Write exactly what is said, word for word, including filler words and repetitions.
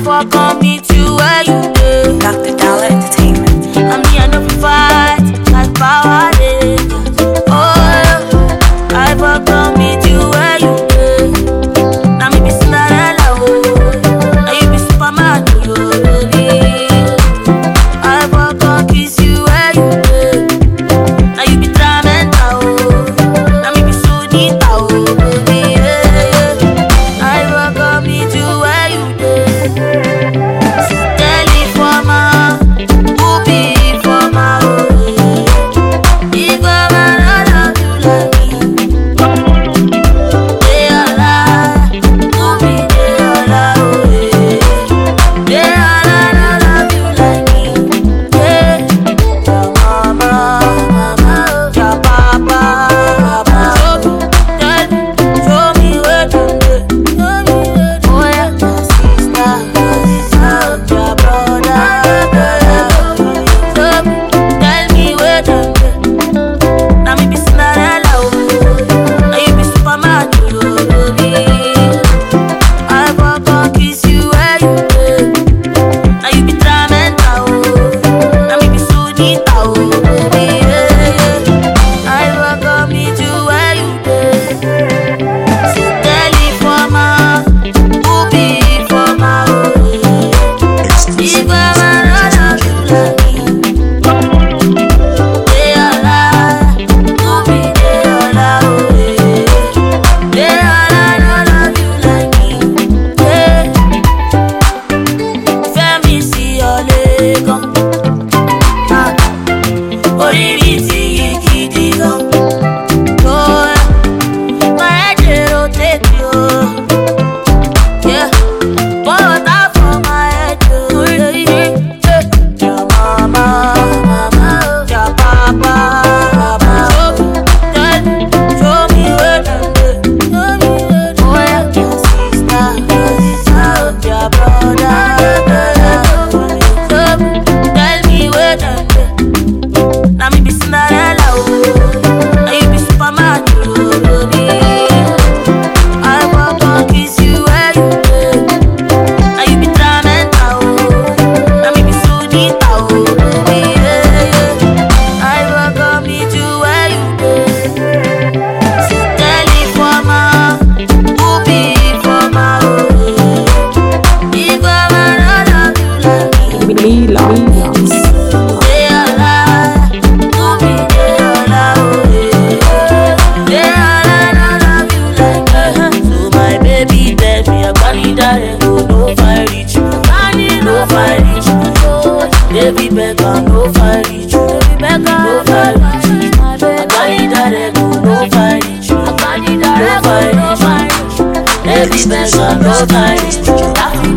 fuck on me too, where you go? Doctor Dollar Entertainment. I mean, I know we fight like power rangers. Oh, I fuck on me too, where you go? Now me be Cinderella, oh, now you be Superman, oh, baby. I fuck on kiss you, where you go? Now you be Dramenta, oh, now me be Sunita, oh, baby. Yeah, yeah. I fuck on me too, where you go? Baby Becca, no fire reach you. Baby Becca, no fire reach you. I got it direct, no fire reach you. I got it direct, no fire reach you. Baby Becca, no fire reach you.